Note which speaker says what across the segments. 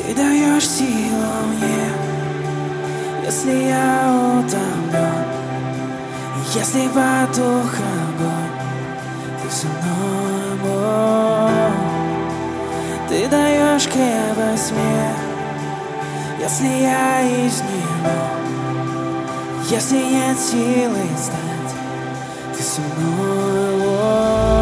Speaker 1: Ты даешь силу мне, если я утомлен, если потух огонь, ты со мной, Бог. Ты даешь крепость мне, если я изнемог, если нет силы встать, ты со мной, Бог.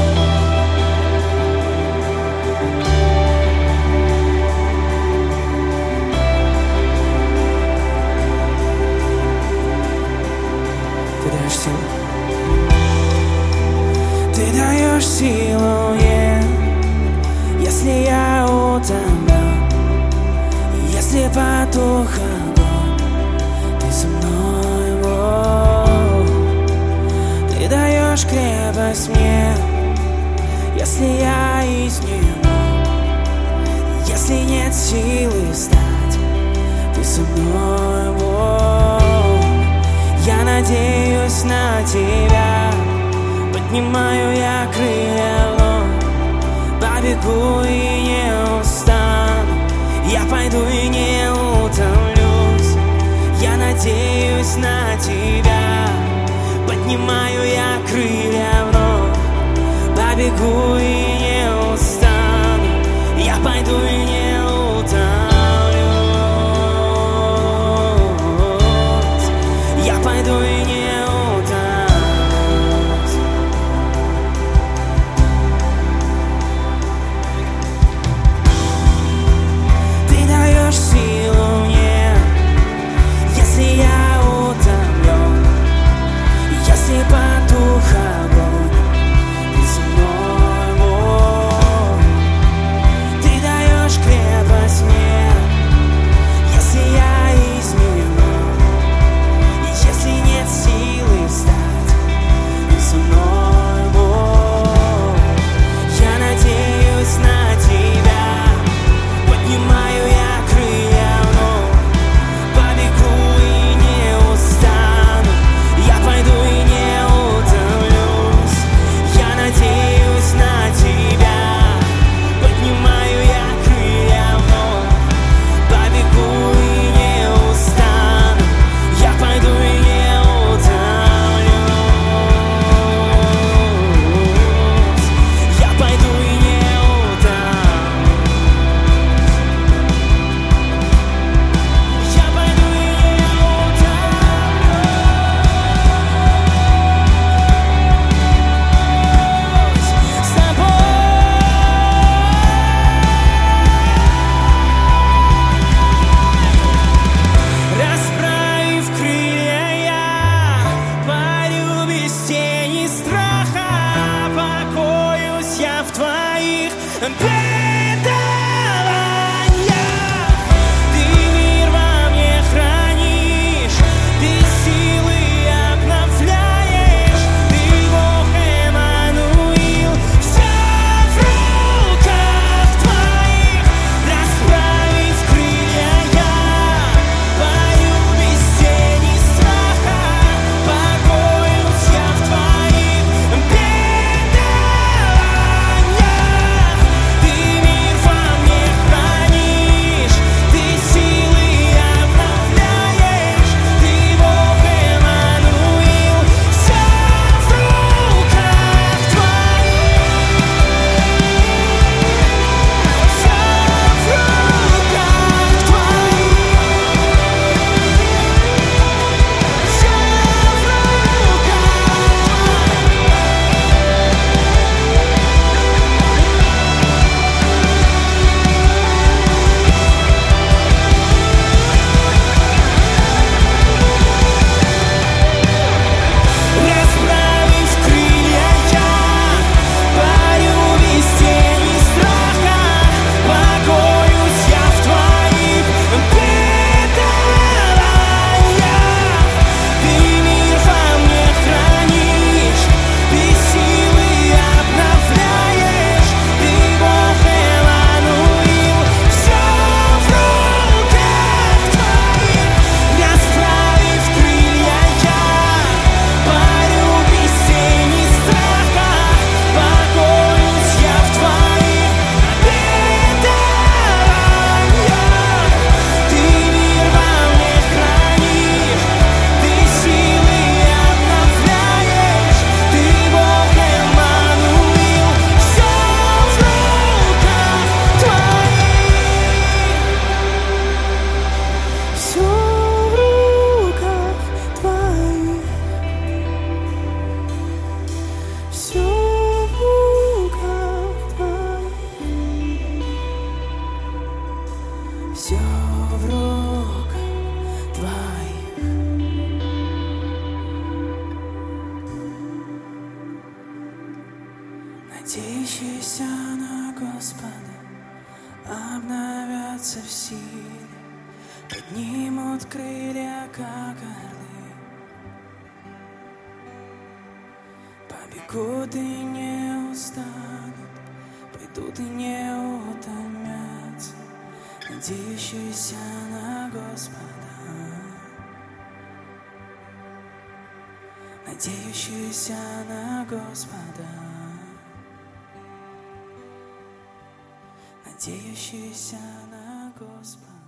Speaker 1: Ты даешь силу мне, если я утомлен, если потух огонь, ты со мной, Бог. Ты даешь крепость мне, если я изнемог, если нет силы встать, ты со мной, Бог. Я надеюсь на тебя, поднимаю я крылья вновь, побегу и не устану, я пойду и не утомлюсь. Я надеюсь на тебя, поднимаю я крылья вновь, побегу и не устану, я пойду и не утомлюсь. Я пойду и не силу мне, если я утомлен, если потух огонь, ты со мной, Бог. все в руках твоих. Надеющиеся на Господа обновятся в силе, поднимут крылья, как орлы, побегут и не устанут, пойдут и не утомятся, надеющиеся на Господа, надеющиеся на Господа, надеющиеся на Господа.